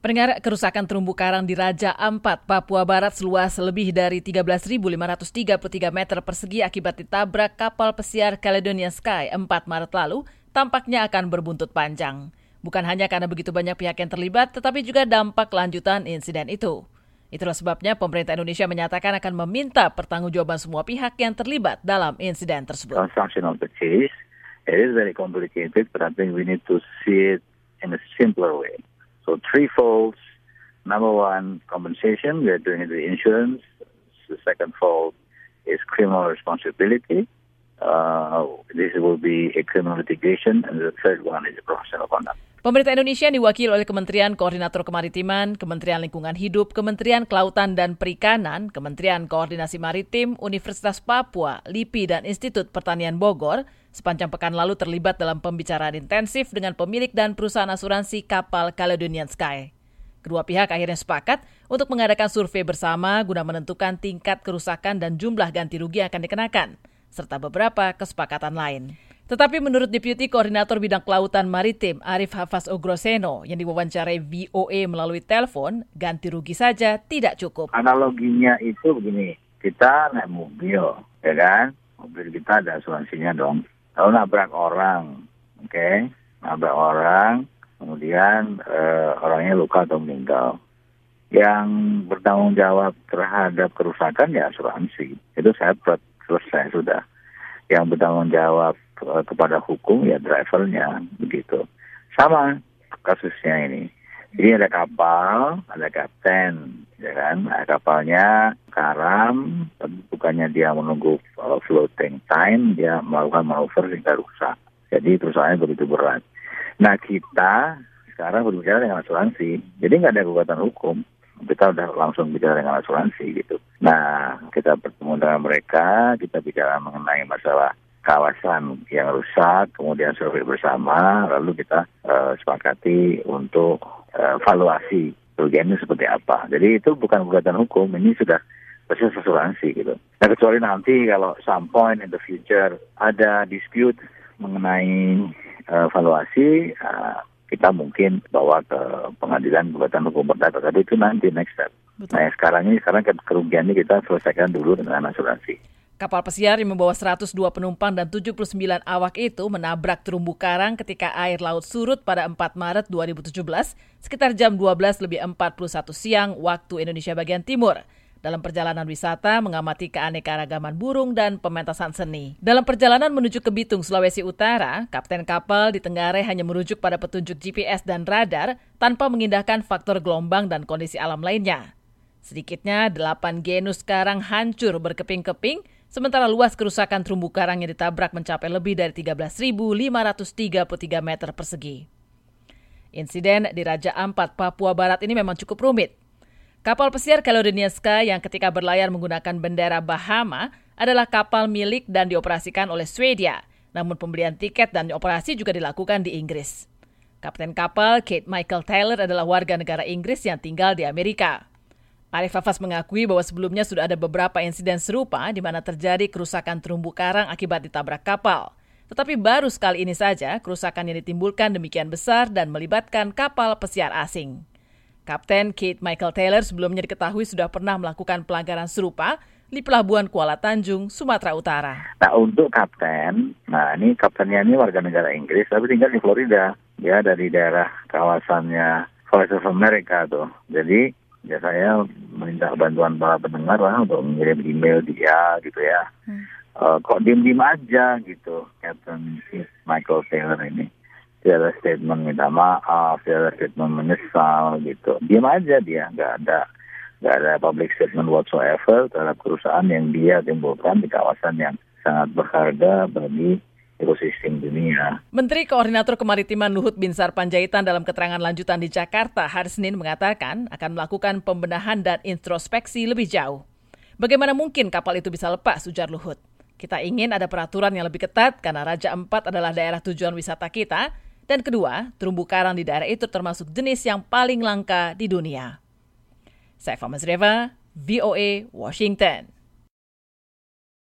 Pendengar, kerusakan terumbu karang di Raja Ampat, Papua Barat seluas lebih dari 13.533 meter persegi akibat ditabrak kapal pesiar Caledonian Sky 4 Maret lalu tampaknya akan berbuntut panjang. Bukan hanya karena begitu banyak pihak yang terlibat, tetapi juga dampak lanjutan insiden itu. Itulah sebabnya pemerintah Indonesia menyatakan akan meminta pertanggungjawaban semua pihak yang terlibat dalam insiden tersebut. Construction of the case, it is very complicated, but I think we need to see it in a simpler way. So threefold. Number one, compensation. We are doing it with insurance. The second fold is criminal responsibility. This will be a criminal litigation. And the third one is a professional conduct. Pemerintah Indonesia diwakili oleh Kementerian Koordinator Kemaritiman, Kementerian Lingkungan Hidup, Kementerian Kelautan dan Perikanan, Kementerian Koordinasi Maritim, Universitas Papua, LIPI, dan Institut Pertanian Bogor sepanjang pekan lalu terlibat dalam pembicaraan intensif dengan pemilik dan perusahaan asuransi kapal Caledonian Sky. Kedua pihak akhirnya sepakat untuk mengadakan survei bersama guna menentukan tingkat kerusakan dan jumlah ganti rugi yang akan dikenakan, serta beberapa kesepakatan lain. Tetapi menurut Deputi Koordinator Bidang Kelautan Maritim Arif Hafaz Ogroseno yang diwawancarai VOA melalui telepon, ganti rugi saja tidak cukup. Analoginya itu begini, kita naik mobil, ya kan? Mobil kita ada asuransinya dong. Kalau nabrak orang, nabrak orang, kemudian orangnya luka atau meninggal. Yang bertanggung jawab terhadap kerusakan ya asuransi. Itu separate, selesai sudah. Yang bertanggung jawab kepada hukum ya drivernya, begitu. Sama kasusnya ini. Jadi ada kapal, ada kapten, ya kan? Nah, kapalnya karam, bukannya dia menunggu floating time, dia melakukan manuver hingga rusak. Jadi perusahaannya begitu berat. Nah kita sekarang berbicara dengan asuransi, jadi nggak ada gugatan hukum. Kita udah langsung bicara dengan asuransi gitu. Nah kita bertemu dengan mereka, kita bicara mengenai masalah kawasan yang rusak, kemudian survei bersama, lalu kita sepakati untuk valuasi kerugiannya seperti apa. Jadi itu bukan gugatan hukum, ini sudah proses asuransi gitu. Nah kecuali nanti kalau some point in the future ada dispute mengenai valuasi, kita mungkin bawa ke pengadilan gugatan hukum perdata, tapi itu nanti next step. Betul. Nah sekarang kerugiannya kita selesaikan dulu dengan asuransi. Kapal pesiar yang membawa 102 penumpang dan 79 awak itu menabrak terumbu karang ketika air laut surut pada 4 Maret 2017 sekitar jam 12:41 siang waktu Indonesia bagian timur. Dalam perjalanan wisata mengamati keanekaragaman burung dan pementasan seni. Dalam perjalanan menuju ke Bitung, Sulawesi Utara, kapten kapal di Tenggareh hanya merujuk pada petunjuk GPS dan radar tanpa mengindahkan faktor gelombang dan kondisi alam lainnya. Sedikitnya 8 genus karang hancur berkeping-keping, sementara luas kerusakan terumbu karang yang ditabrak mencapai lebih dari 13.533 meter persegi. Insiden di Raja Ampat, Papua Barat ini memang cukup rumit. Kapal pesiar Caledonian Sky yang ketika berlayar menggunakan bendera Bahama adalah kapal milik dan dioperasikan oleh Swedia, namun pembelian tiket dan operasi juga dilakukan di Inggris. Kapten kapal Kate Michael Taylor adalah warga negara Inggris yang tinggal di Amerika. Arif Hafaz mengakui bahwa sebelumnya sudah ada beberapa insiden serupa di mana terjadi kerusakan terumbu karang akibat ditabrak kapal. Tetapi baru sekali ini saja kerusakan yang ditimbulkan demikian besar dan melibatkan kapal pesiar asing. Kapten Kate Michael Taylor sebelumnya diketahui sudah pernah melakukan pelanggaran serupa di Pelabuhan Kuala Tanjung, Sumatera Utara. Nah untuk kapten, ini kaptennya ini warga negara Inggris tapi tinggal di Florida. Dia dari daerah kawasannya Voice of America tuh. Jadi ya saya minta bantuan para pendengar lah untuk mengirim email dia gitu ya. Kok diem-diem aja gitu Captain Michael Taylor ini. Dia ada statement minta maaf, dia ada statement menyesal gitu. Diem aja dia, nggak ada public statement whatsoever terhadap kerusakan yang dia timbulkan di kawasan yang sangat berharga bagi ekosistem dunia. Menteri Koordinator Kemaritiman Luhut Binsar Panjaitan dalam keterangan lanjutan di Jakarta hari Senin mengatakan akan melakukan pembenahan dan introspeksi lebih jauh. Bagaimana mungkin kapal itu bisa lepas, ujar Luhut. Kita ingin ada peraturan yang lebih ketat karena Raja Ampat adalah daerah tujuan wisata kita. Dan kedua, terumbu karang di daerah itu termasuk jenis yang paling langka di dunia. Saya Fahma Zreva, VOA, Washington.